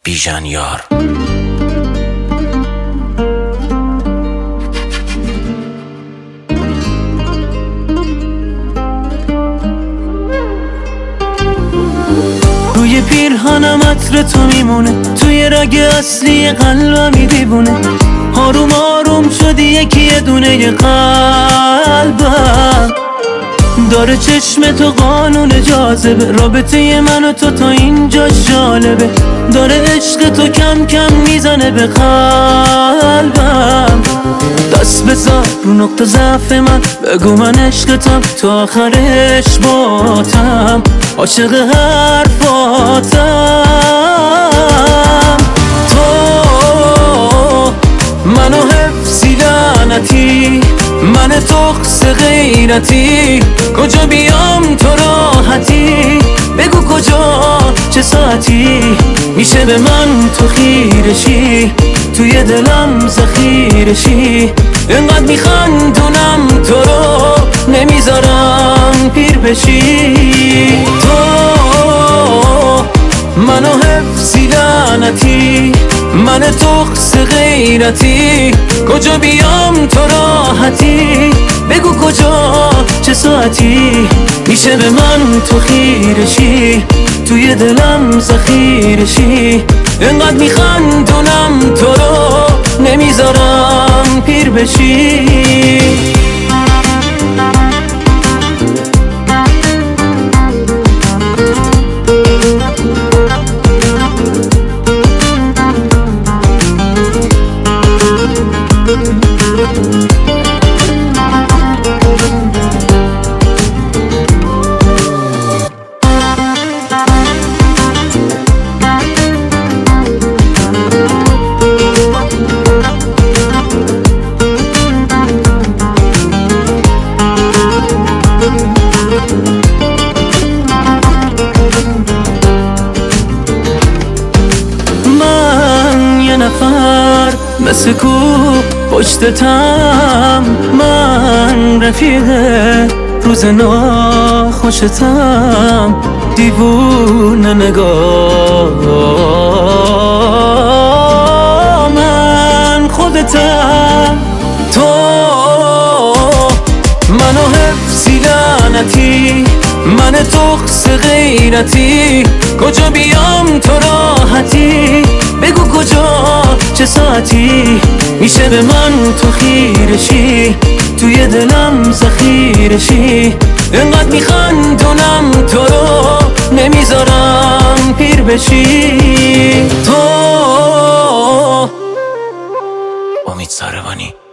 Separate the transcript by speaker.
Speaker 1: بیژن یار.
Speaker 2: روی پیرهنم عطر تو میمونه، توی رگ اصلی قلبم دیوونه. آروم آروم شدی یکی دونه قلبم، داره چشم تو قانون جاذبه. رابطه من و تو تا اینجا جالبه، داره عشق تو کم کم میزنه به قلبم. دست بذار رو نقطه ضعف من، بگو من عشقتم تا آخرش باتم، عاشق حرفاتم. تو منو حفظی لعنتی، من تخص غیرتی، کجا بیام تو راحتی؟ بگو کجا چه ساعتی میشه به من تو خیرشی، توی دلم ذخیرشی. اینقدر میخندونم تو رو نمیذارم پیر بشی. تو منو حفظی لعنتی، من تخص غیرتی، کجا بیام تو راحتی؟ بگو کجا چه ساعتی میشه به من تو خیرشی، توی دلم ذخیرشی. اینقدر میخندونم تو رو نمیذارم پیر بشی. مثل کو پشتتم، من رفیق روز ناخوشتم، دیوونه نگاه من خودتم. تو منو حفظی لعنتی، من تخص غیرتی، کجا بیام تو راحتی؟ بگو کجا چه ساعتی میشه به من تو خیرشی، توی دلم ذخیرشی. اینقدر میخندونم تو رو نمیذارم پیر بشی. تو
Speaker 1: امید ساروانی.